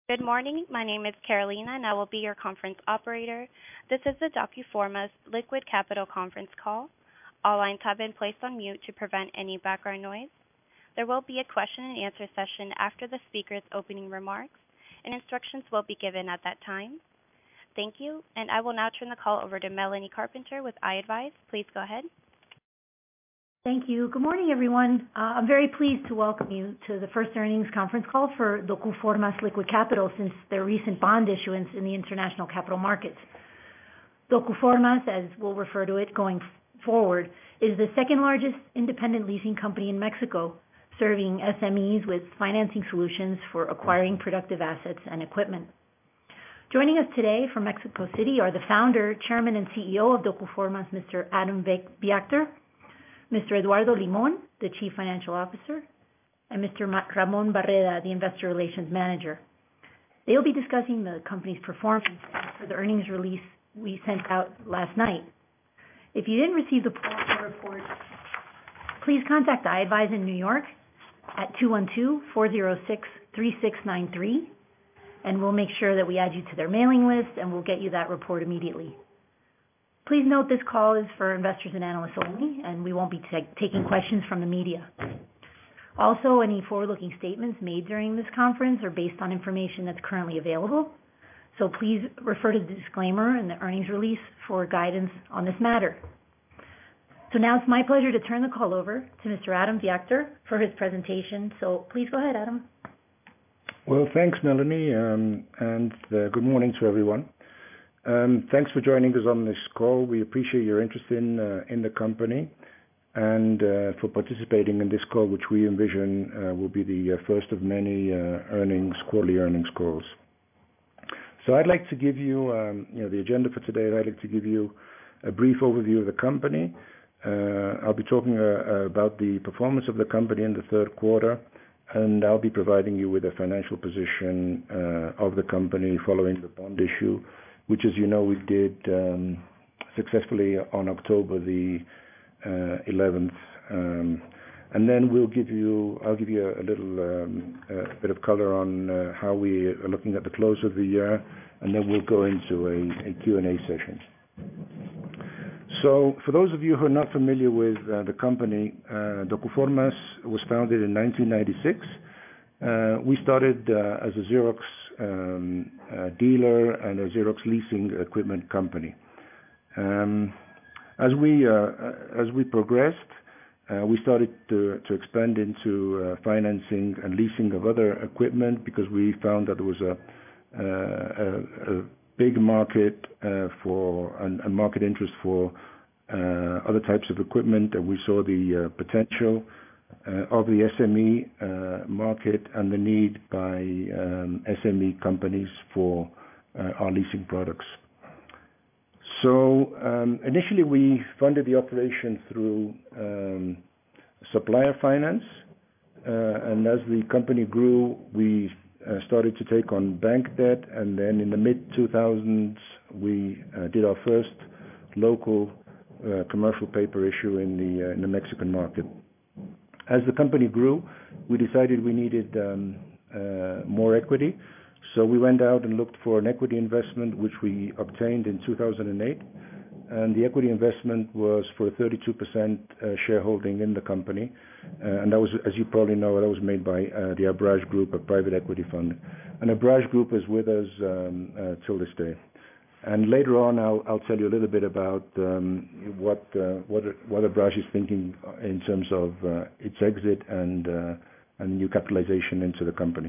Good morning. My name is Carolina, and I will be your conference operator. This is the Docuforma's Liquid Capital conference call. All lines have been placed on mute to prevent any background noise. There will be a question and answer session after the speaker's opening remarks, and instructions will be given at that time. Thank you, and I will now turn the call over to Melanie Carpenter with iAdvise. Please go ahead. Thank you. Good morning, everyone. I'm very pleased to welcome you to the first earnings conference call for Docuforma's Liquid Capital since their recent bond issuance in the international capital markets. Docuforma's, as we'll refer to it going forward, is the second largest independent leasing company in Mexico, serving SMEs with financing solutions for acquiring productive assets and equipment. Joining us today from Mexico City are the founder, chairman, and CEO of Docuforma's, Mr. Adam Viactor, Mr. Eduardo Limon, the Chief Financial Officer, and Mr. Ramon Barreda, the Investor Relations Manager. They'll be discussing the company's performance for the earnings release we sent out last night. If you didn't receive the report, please contact iAdvise in New York at 212-406-3693, and we'll make sure that we add you to their mailing list, and we'll get you that report immediately. Please note this call is for investors and analysts only, and we won't be taking questions from the media. Also, any forward-looking statements made during this conference are based on information that's currently available, so please refer to the disclaimer in the earnings release for guidance on this matter. So now it's my pleasure to turn the call over to Mr. Adam Viactor for his presentation. So please go ahead, Adam. Well, thanks, Melanie, and good morning to everyone. Thanks for joining us on this call. We appreciate your interest in the company and for participating in this call, which we envision will be the first of many quarterly earnings calls. So I'd like to give you, the agenda for today. I'd like to give you a brief overview of the company. I'll be talking about the performance of the company in the third quarter, and I'll be providing you with a financial position of the company following the bond issue, which, as you know, we did successfully on October the 11th. And then I'll give you a little bit of color on how we are looking at the close of the year, and then we'll go into a Q&A session. So for those of you who are not familiar with the company, Docuforma's was founded in 1996. We started as a Xerox dealer and a Xerox leasing equipment company. As we progressed, we started to expand into financing and leasing of other equipment because we found that there was a big market for and market interest for other types of equipment, and we saw the potential of the SME market and the need by SME companies for our leasing products. So initially we funded the operation through supplier finance, and as the company grew, we started to take on bank debt, and then in the mid-2000s we did our first local commercial paper issue in the Mexican market. As the company grew, we decided we needed more equity, so we went out and looked for an equity investment, which we obtained in 2008, and the equity investment was for a 32% shareholding in the company, and that was, as you probably know, that was made by the Abraaj Group, a private equity fund, and Abraaj Group is with us till this day. And later on, I'll tell you a little bit about what Abraaj is thinking in terms of its exit and new capitalization into the company.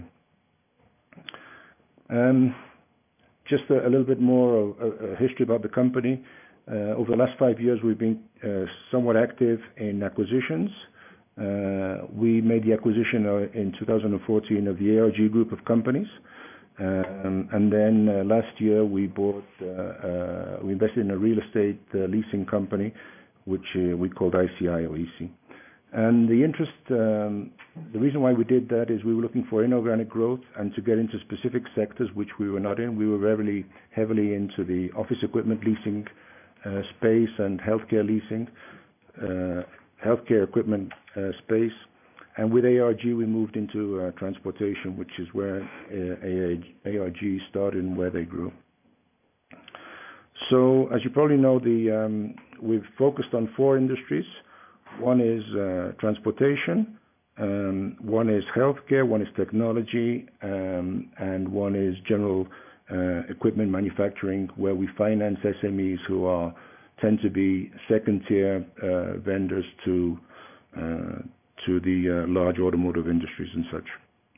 Just a little bit more of history about the company. Over the last 5 years, we've been somewhat active in acquisitions. We made the acquisition in 2014 of the ARG Group of companies. And then last year we invested in a real estate leasing company, which we called ICI or EC. And the reason why we did that is we were looking for inorganic growth and to get into specific sectors which we were not in. We were very heavily into the office equipment leasing space and healthcare leasing, healthcare equipment space. And with ARG, we moved into transportation, which is where ARG started and where they grew. So, as you probably know, we've focused on 4 industries. One is transportation, one is healthcare, one is technology, and one is general equipment manufacturing, where we finance SMEs who tend to be second-tier vendors to the large automotive industries and such.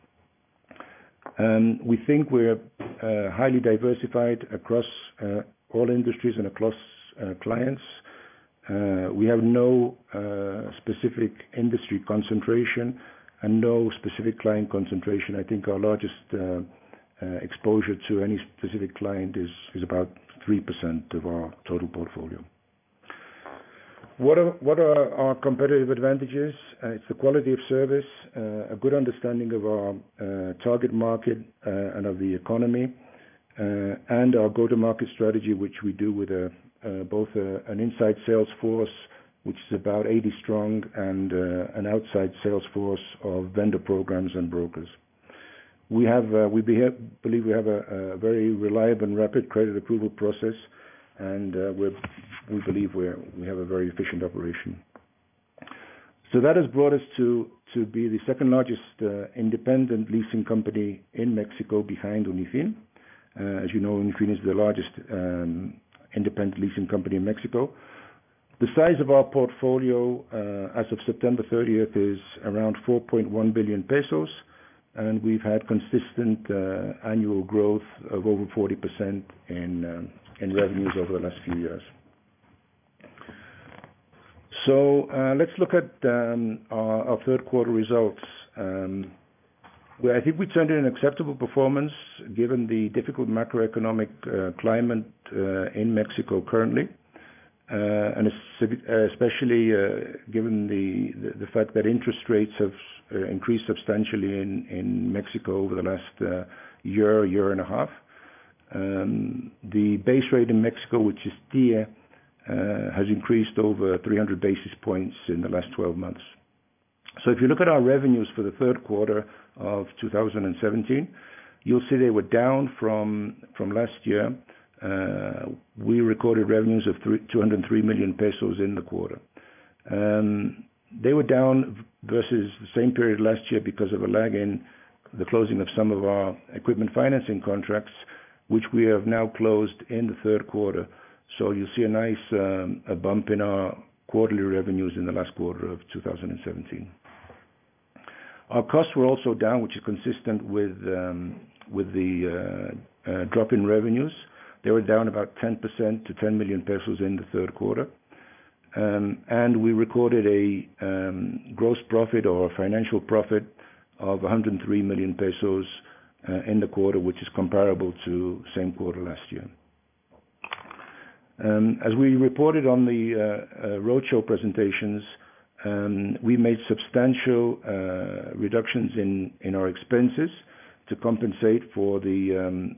We think we're highly diversified across all industries and across clients. We have no specific industry concentration and no specific client concentration. I think our largest exposure to any specific client is about 3% of our total portfolio. What are our competitive advantages? It's the quality of service, a good understanding of our target market and of the economy, and our go-to-market strategy, which we do with both an inside sales force, which is about 80 strong, and an outside sales force of vendor programs and brokers. We believe we have a very reliable and rapid credit approval process, and we believe we have a very efficient operation. So that has brought us to be the second largest independent leasing company in Mexico, behind Unifin. As you know, Unifin is the largest independent leasing company in Mexico. The size of our portfolio as of September 30th is around 4.1 billion pesos, and we've had consistent annual growth of over 40% in revenues over the last few years. So let's look at our third quarter results. I think we turned in an acceptable performance given the difficult macroeconomic climate in Mexico currently, and especially given the fact that interest rates have increased substantially in Mexico over the last year and a half. The base rate in Mexico, which is TIIE, has increased over 300 basis points in the last 12 months. So if you look at our revenues for the third quarter of 2017, you'll see they were down from last year. We recorded revenues of 203 million pesos in the quarter. They were down versus the same period last year because of a lag in the closing of some of our equipment financing contracts, which we have now closed in the third quarter. So you'll see a nice a bump in our quarterly revenues in the last quarter of 2017. Our costs were also down, which is consistent with the drop in revenues. They were down about 10% to 10 million pesos in the third quarter. And we recorded a gross profit or financial profit of 103 million pesos in the quarter, which is comparable to same quarter last year. As we reported on the roadshow presentations, we made substantial reductions in our expenses to compensate for the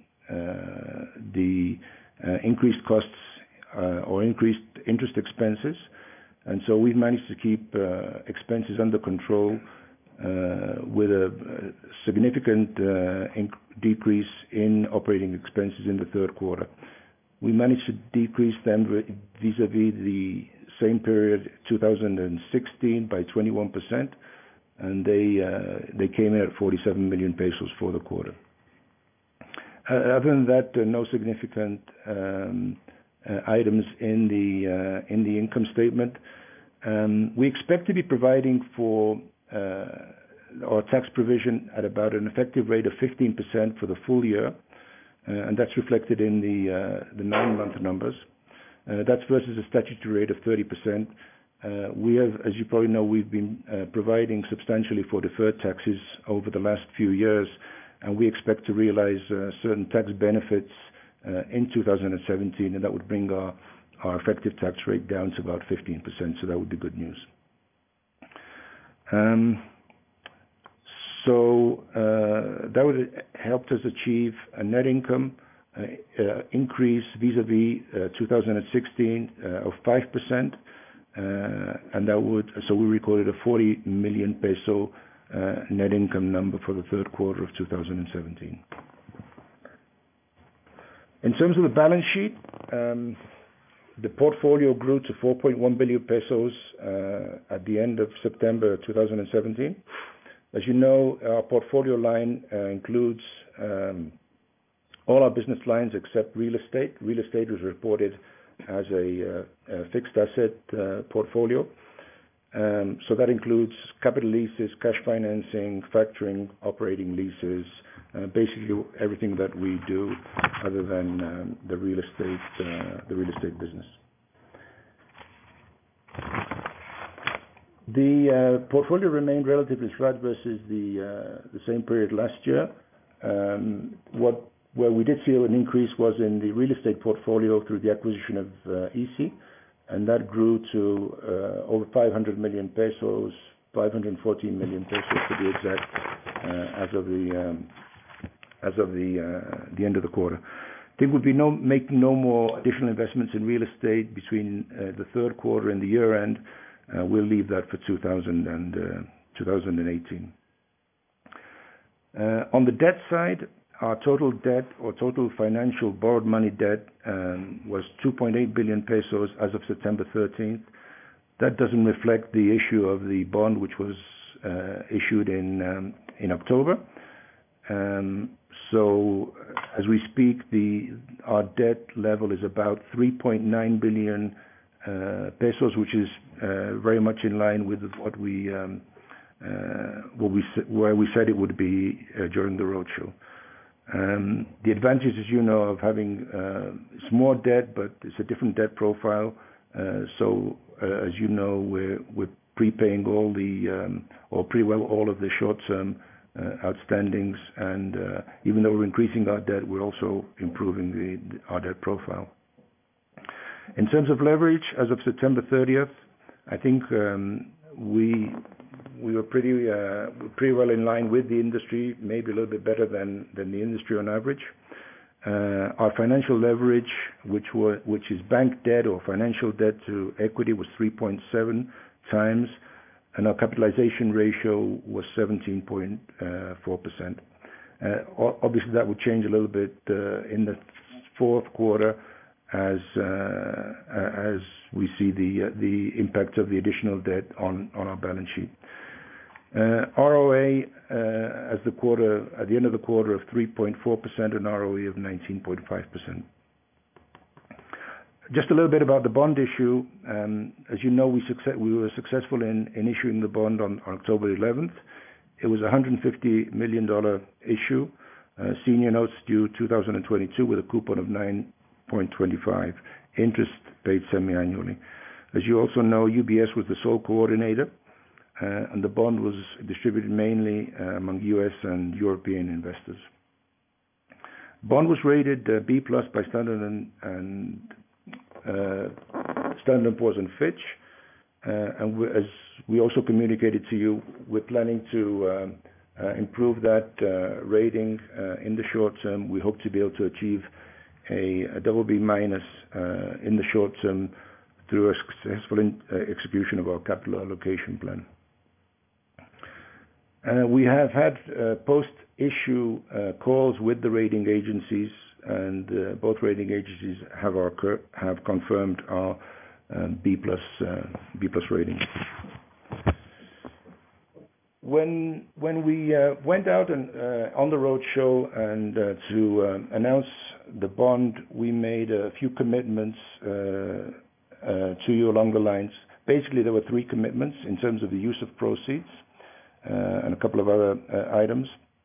increased costs or increased interest expenses. And so we've managed to keep expenses under control with a significant decrease in operating expenses in the third quarter. We managed to decrease them vis-a-vis the same period 2016 by 21%, and they came in at 47 million pesos for the quarter. Other than that, no significant items in the income statement. We expect to be providing for our tax provision at about an effective rate of 15% for the full year, and that's reflected in the 9-month numbers. That's versus a statutory rate of 30%. We have, as you probably know, we've been providing substantially for deferred taxes over the last few years, and we expect to realize certain tax benefits in 2017, and that would bring our effective tax rate down to about 15%, so that would be good news. So that would help us achieve a net income increase vis-a-vis 2016 of 5%, and that would, so we recorded a 40 million peso net income number for the third quarter of 2017. In terms of the balance sheet, the portfolio grew to 4.1 billion pesos at the end of September 2017. As you know, our portfolio line includes all our business lines except real estate. Real estate was reported as a fixed asset portfolio. So that includes capital leases, cash financing, factoring, operating leases, basically everything that we do other than the real estate business. The portfolio remained relatively flat versus the same period last year. Where we did see an increase was in the real estate portfolio through the acquisition of EC, and that grew to over 500 million pesos, 514 million pesos to be exact, as of the end of the quarter. I think we'll be making no more additional investments in real estate between the third quarter and the year end. We'll leave that for 2018. On the debt side, our total debt or total financial borrowed money debt was 2.8 billion pesos as of September 13th. That doesn't reflect the issue of the bond, which was issued in October. So as we speak, our debt level is about 3.9 billion pesos, which is very much in line with where we said it would be during the roadshow. The advantage, as you know, of having it's more debt, but it's a different debt profile. So as you know, we're prepaying all of the short-term outstandings, and even though we're increasing our debt, we're also improving our debt profile. In terms of leverage, as of September 30th, I think we were pretty well in line with the industry, maybe a little bit better than the industry on average. Our financial leverage, which is bank debt or financial debt to equity, was 3.7 times, and our capitalization ratio was 17.4%. Obviously, that would change a little bit in the fourth quarter as we see the impact of the additional debt on our balance sheet. ROA at the end of the quarter of 3.4% and ROE of 19.5%. Just a little bit about the bond issue. As you know, we were successful in issuing the bond on October 11th. It was a $150 million issue, senior notes due 2022 with a coupon of 9.25, interest paid semi-annually. As you also know, UBS was the sole coordinator, and the bond was distributed mainly among U.S. and European investors. Bond was rated B+ by Standard & Poor's and Fitch, and as we also communicated to you, we're planning to improve that rating in the short term. We hope to be able to achieve a BB- in the short term through a successful execution of our capital allocation plan. We have had post-issue calls with the rating agencies, and both rating agencies have confirmed our B+ rating. When we went out and on the road show and to announce the bond, we made a few commitments to you along the lines. Basically, there were three commitments in terms of the use of proceeds and a couple of other items.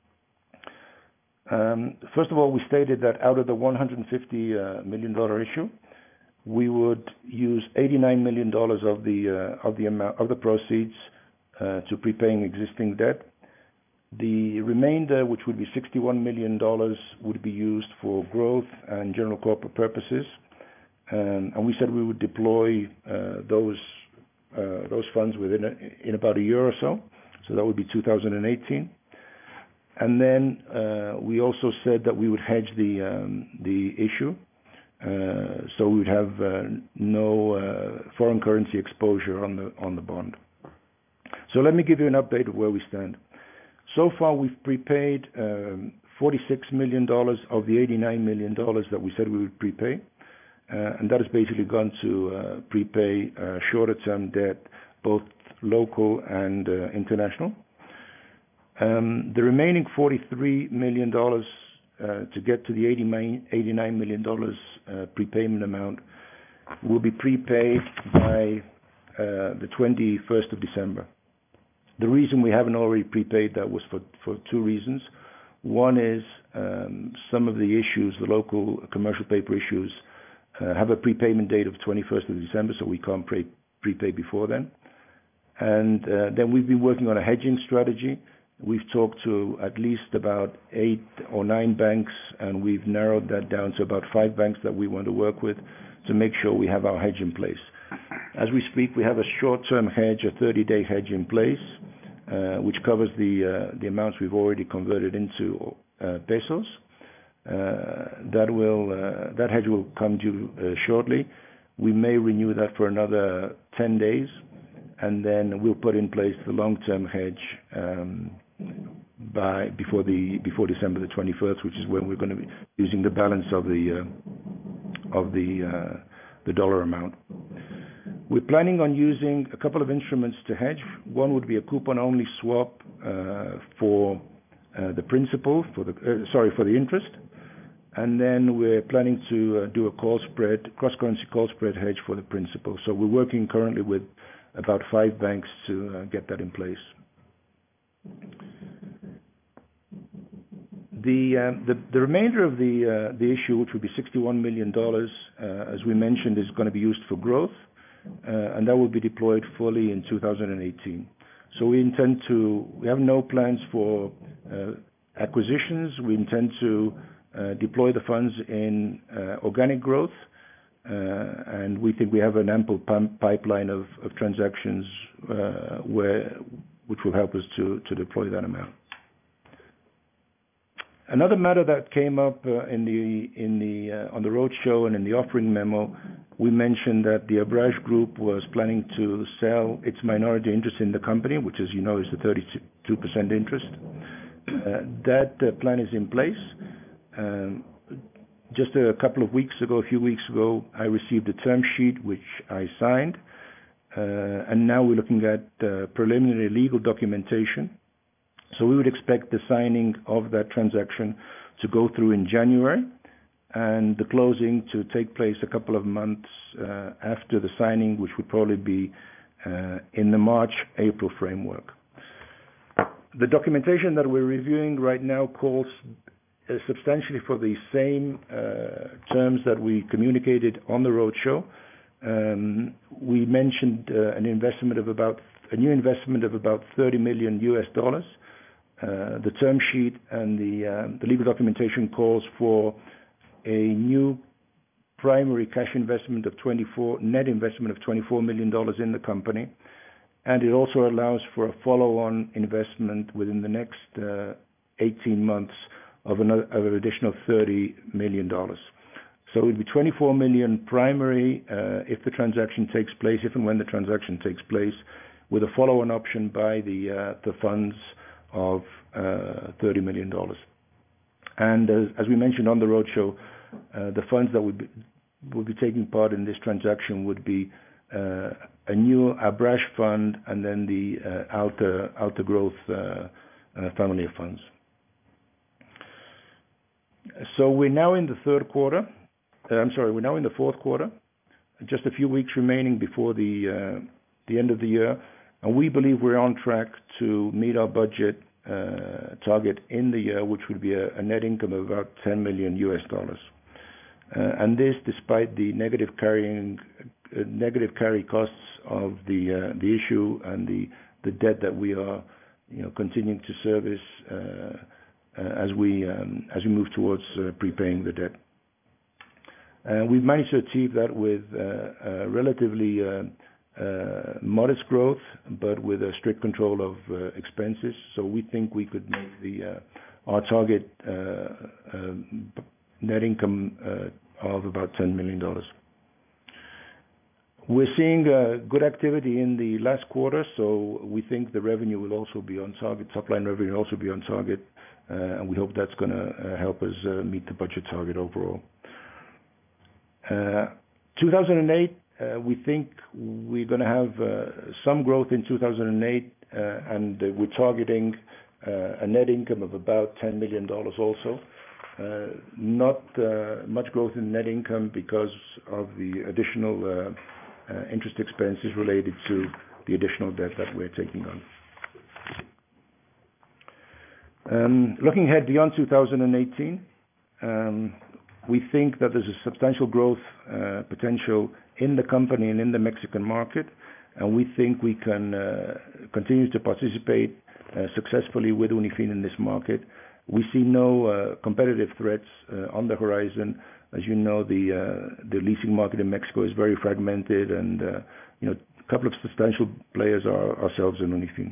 First of all, we stated that out of the $150 million issue, we would use $89 million of the proceeds to prepaying existing debt. The remainder, which would be $61 million, would be used for growth and general corporate purposes. And we said we would deploy those funds in about a year or so. So that would be 2018. And then we also said that we would hedge the issue, so we would have no foreign currency exposure on the bond. So let me give you an update of where we stand. So far, we've prepaid $46 million of the $89 million that we said we would prepay. And that has basically gone to prepay shorter-term debt, both local and international. The remaining $43 million to get to the $89 million prepayment amount will be prepaid by the 21st of December. The reason we haven't already prepaid that was for two reasons. One is some of the issues, the local commercial paper issues, have a prepayment date of 21st of December, so we can't prepay before then. And then we've been working on a hedging strategy. We've talked to at least about 8 or 9 banks, and we've narrowed that down to about 5 banks that we want to work with to make sure we have our hedge in place. As we speak, we have a short-term hedge, a 30-day hedge in place, which covers the amounts we've already converted into pesos. That hedge will come due shortly. We may renew that for another 10 days, and then we'll put in place the long-term hedge before December the 21st, which is when we're going to be using the balance of the dollar amount. We're planning on using a couple of instruments to hedge. One would be a coupon-only swap for the principal, for the interest. And then we're planning to do a cross-currency call spread hedge for the principal. So we're working currently with about 5 banks to get that in place. The remainder of the issue, which would be $61 million, as we mentioned, is going to be used for growth, and that will be deployed fully in 2018. So we have no plans for acquisitions. We intend to deploy the funds in organic growth, and we think we have an ample pipeline of transactions which will help us to deploy that amount. Another matter that came up on the roadshow and in the offering memo, we mentioned that the Abraaj Group was planning to sell its minority interest in the company, which, as you know, is the 32% interest. That plan is in place. Just a few weeks ago, I received a term sheet which I signed, and now we're looking at preliminary legal documentation. So we would expect the signing of that transaction to go through in January, and the closing to take place a couple of months after the signing, which would probably be in the March-April framework. The documentation that we're reviewing right now calls substantially for the same terms that we communicated on the roadshow. We mentioned a new investment of about $30 million. The term sheet and the legal documentation calls for a new primary cash investment of net investment of $24 million in the company, and it also allows for a follow-on investment within the next 18 months of an additional $30 million. So it would be $24 million primary if and when the transaction takes place, with a follow-on option by the funds of $30 million. And as we mentioned on the roadshow, the funds that would be taking part in this transaction would be a new Abraaj fund and then the Alta Growth family of funds. So we're now in the we're now in the fourth quarter, just a few weeks remaining before the end of the year, and we believe we're on track to meet our budget target in the year, which would be a net income of about $10 million. And this, despite the negative carry costs of the issue and the debt that we are continuing to service as we move towards prepaying the debt. We've managed to achieve that with relatively modest growth, but with a strict control of expenses. So we think we could make our target net income of about $10 million. We're seeing good activity in the last quarter, so we think the revenue will also be on target. Top line revenue will also be on target, and we hope that's gonna help us meet the budget target overall. 2008, we think we're gonna have some growth in 2008, and we're targeting a net income of about $10 million also. Not much growth in net income because of the additional interest expenses related to the additional debt that we're taking on. Looking ahead beyond 2018, we think that there's a substantial growth potential in the company and in the Mexican market, and we think we can continue to participate successfully with Unifin in this market. We see no competitive threats on the horizon. As you know, the leasing market in Mexico is very fragmented, and a couple of substantial players are ourselves and Unifin.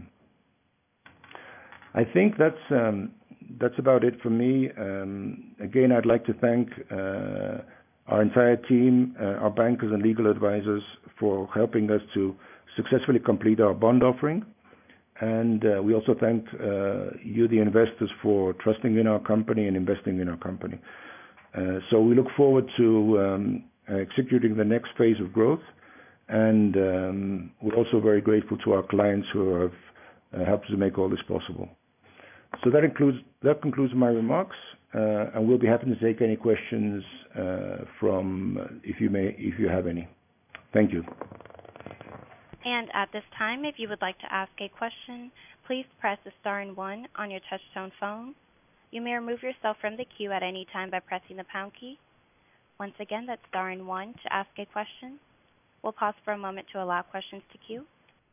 I think that's about it for me. Again, I'd like to thank our entire team, our bankers and legal advisors for helping us to successfully complete our bond offering. And we also thank you, the investors, for trusting in our company and investing in our company. So we look forward to executing the next phase of growth, and we're also very grateful to our clients who have helped to make all this possible. So that concludes my remarks, and we'll be happy to take any questions from if you have any. Thank you. And at this time, if you would like to ask a question, please press the star and 1 on your touch-tone phone. You may remove yourself from the queue at any time by pressing the pound key. Once again, that's star and 1 to ask a question. We'll pause for a moment to allow questions to queue.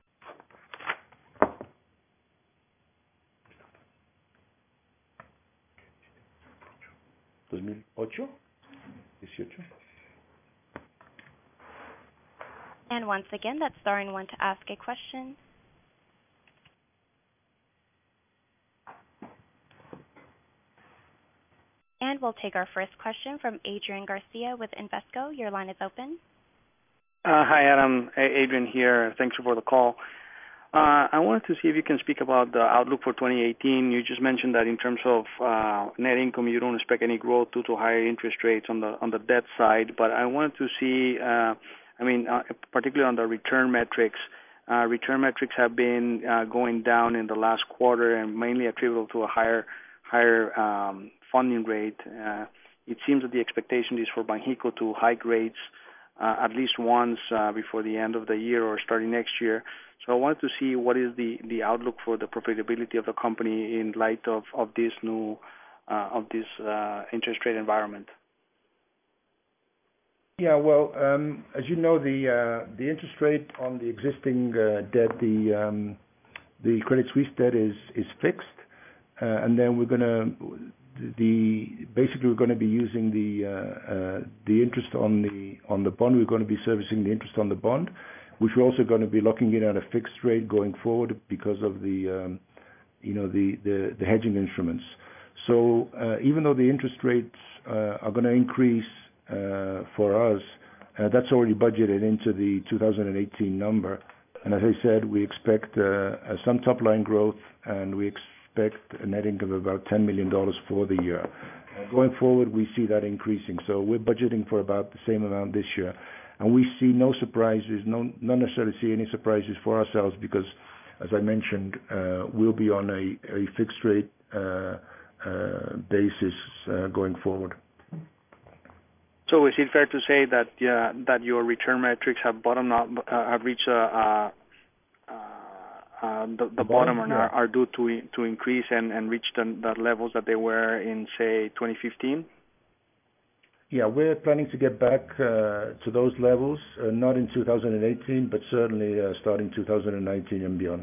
And once again, that's star and 1 to ask a question. And we'll take our first question from Adrian Garcia with Invesco. Your line is open. Hi, Adam. Adrian here. Thanks for the call. I wanted to see if you can speak about the outlook for 2018. You just mentioned that in terms of net income, you don't expect any growth due to higher interest rates on the debt side. But I wanted to see, particularly on the return metrics. Return metrics have been going down in the last quarter, and mainly attributable to a higher funding rate. It seems that the expectation is for Banxico to hike rates at least once before the end of the year or starting next year. So I wanted to see what is the outlook for the profitability of the company in light of this new interest rate environment. Yeah, well, as you know, the interest rate on the existing debt, the Credit Suisse debt is fixed, and then we're gonna be using the interest on the bond. We're going to be servicing the interest on the bond, which we're also going to be locking in at a fixed rate going forward because of the hedging instruments. So even though the interest rates are going to increase for us, that's already budgeted into the 2018 number. And as I said, we expect some top line growth, and we expect a net income of about $10 million for the year. Going forward, we see that increasing. So we're budgeting for about the same amount this year. And we see no surprises, not necessarily see any surprises for ourselves because, as I mentioned, we'll be on a fixed rate basis going forward. So is it fair to say that your return metrics have bottomed out, have reached the bottom, and are due to increase and reach the levels that they were in, say, 2015? Yeah, we're planning to get back to those levels, not in 2018, but certainly starting 2019 and beyond.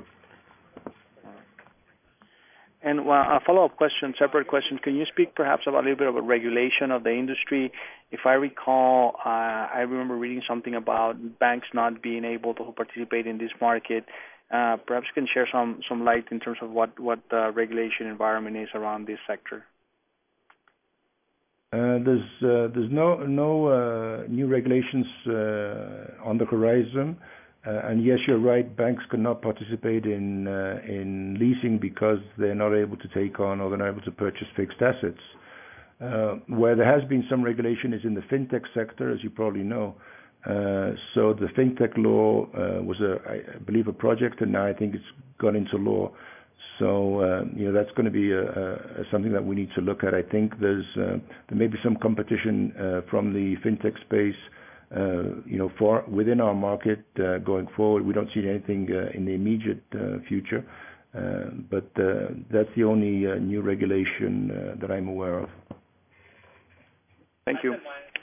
And a follow-up question, separate question. Can you speak perhaps about a little bit of a regulation of the industry? If I recall, I remember reading something about banks not being able to participate in this market. Perhaps you can share some light in terms of what the regulation environment is around this sector. There's no new regulations on the horizon. And yes, you're right, banks cannot participate in leasing because they're not able to take on or they're not able to purchase fixed assets. Where there has been some regulation is in the fintech sector, as you probably know. So the fintech law was, I believe, a project, and now I think it's gone into law. So that's going to be something that we need to look at. I think there may be some competition from the fintech space, for within our market going forward. We don't see anything in the immediate future, but that's the only new regulation that I'm aware of. Thank you.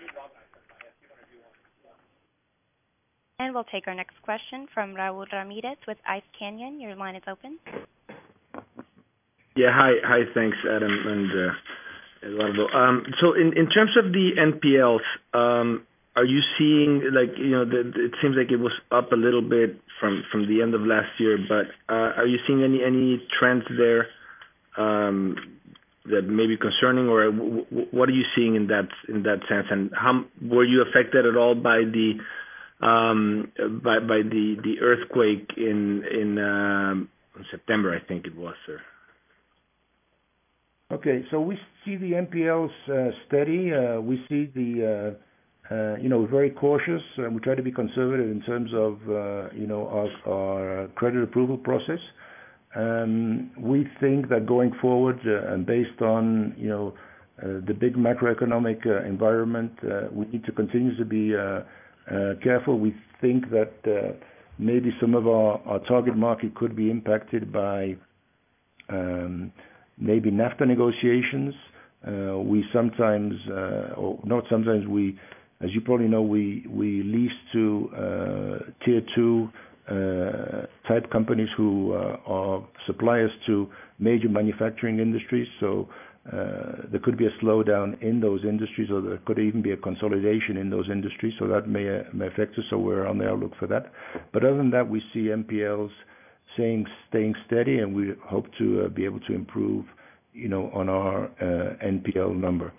And we'll take our next question from Raul Ramirez with Ice Canyon. Your line is open. Yeah, hi, thanks, Adam and Eduardo. So in terms of the NPLs, are you seeing it seems like it was up a little bit from the end of last year, but are you seeing any trends there that may be concerning, or what are you seeing in that sense? And how were you affected at all by the earthquake in September, I think it was, sir? Okay, so we see the NPLs steady. We see the very cautious. We try to be conservative in terms of our credit approval process. We think that going forward, and based on the big macroeconomic environment, we need to continue to be careful. We think that maybe some of our target market could be impacted by maybe NAFTA negotiations. We sometimes, or not sometimes, as you probably know, we lease to tier 2 type companies who are suppliers to major manufacturing industries. So there could be a slowdown in those industries, or there could even be a consolidation in those industries. So that may affect us. So we're on the outlook for that. But other than that, we see NPLs staying steady, and we hope to be able to improve, on our NPL number.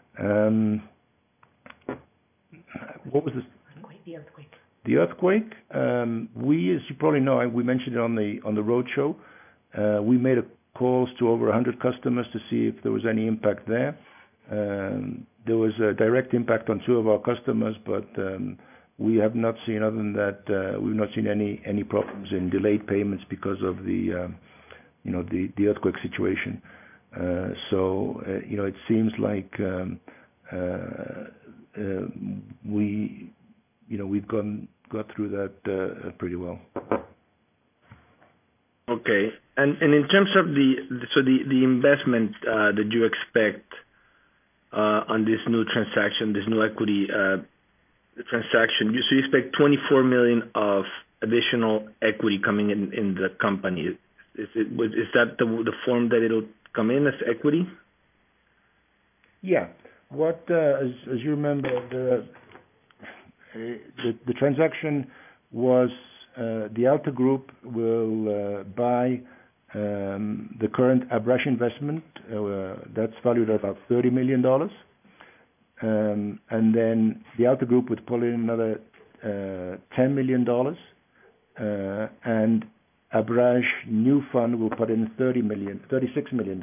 What was this? The earthquake. The earthquake. As you probably know, we mentioned it on the road show. We made calls to over 100 customers to see if there was any impact there. There was a direct impact on 2 of our customers, but we have not seen, other than that, we've not seen any problems in delayed payments because of the earthquake situation. So it seems like we've got through that pretty well. Okay, and in terms of the investment that you expect on this new transaction, this new equity transaction, so you expect $24 million of additional equity coming in the company. Is that the form that it'll come in as equity? Yeah. As you remember, the transaction was the Alta Group will buy the current Abrash investment. That's valued at about $30 million. And then the Alta Group would pull in another $10 million. And Abrash new fund will put in $36 million.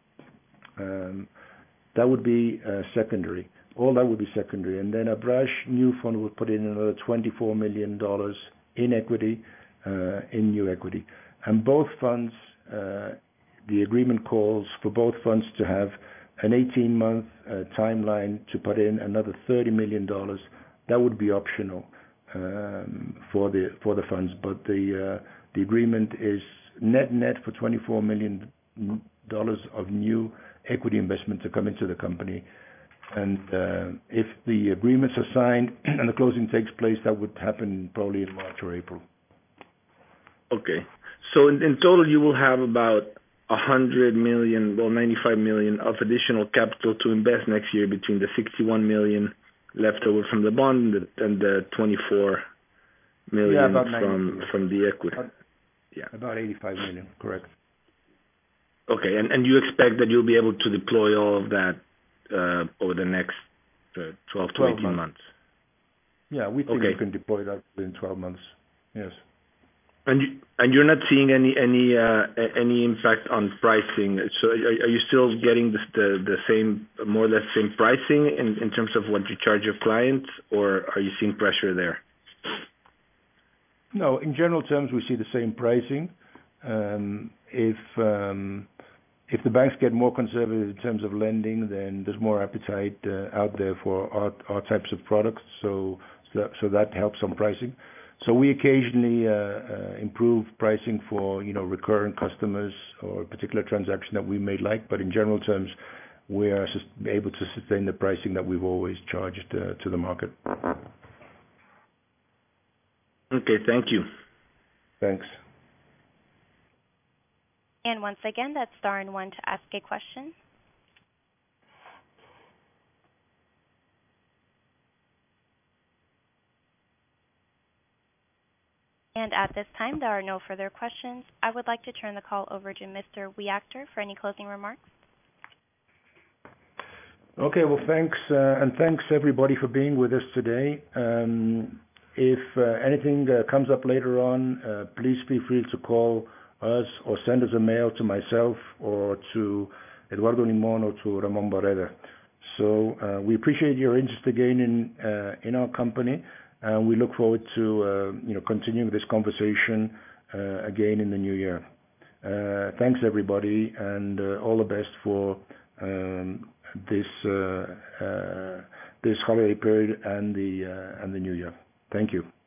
That would be secondary. All that would be secondary. And then Abrash new fund will put in another $24 million in equity, in new equity. And both funds, the agreement calls for both funds to have an 18-month timeline to put in another $30 million. That would be optional for the funds. But the agreement is net for $24 million of new equity investment to come into the company. And if the agreements are signed and the closing takes place, that would happen probably in March or April. Okay. So in total, you will have about $100 million, well, $95 million of additional capital to invest next year between the $61 million left over from the bond and the $24 million from the equity. About $85 million, correct. Okay, and you expect that you'll be able to deploy all of that over the next 12 to 18 months? Yeah, we think we can deploy that within 12 months. Yes. And you're not seeing any impact on pricing. So are you still getting the same, more or less same pricing in terms of what you charge your clients, or are you seeing pressure there? No, in general terms, we see the same pricing. If the banks get more conservative in terms of lending, then there's more appetite out there for our types of products. So that helps on pricing. So we occasionally improve pricing for recurrent customers or a particular transaction that we may like, but in general terms, we are able to sustain the pricing that we've always charged to the market. Okay, thank you. Thanks. And once again, that's star and one to ask a question. And at this time, there are no further questions. I would like to turn the call over to Mr. Wiachter for any closing remarks. Okay, well, thanks, and thanks everybody for being with us today. If anything comes up later on, please feel free to call us or send us a mail to myself or to Eduardo Limon or to Ramon Barreda. So we appreciate your interest again in our company, and we look forward to continuing this conversation again in the new year. Thanks everybody, and all the best for this holiday period and the new year. Thank you.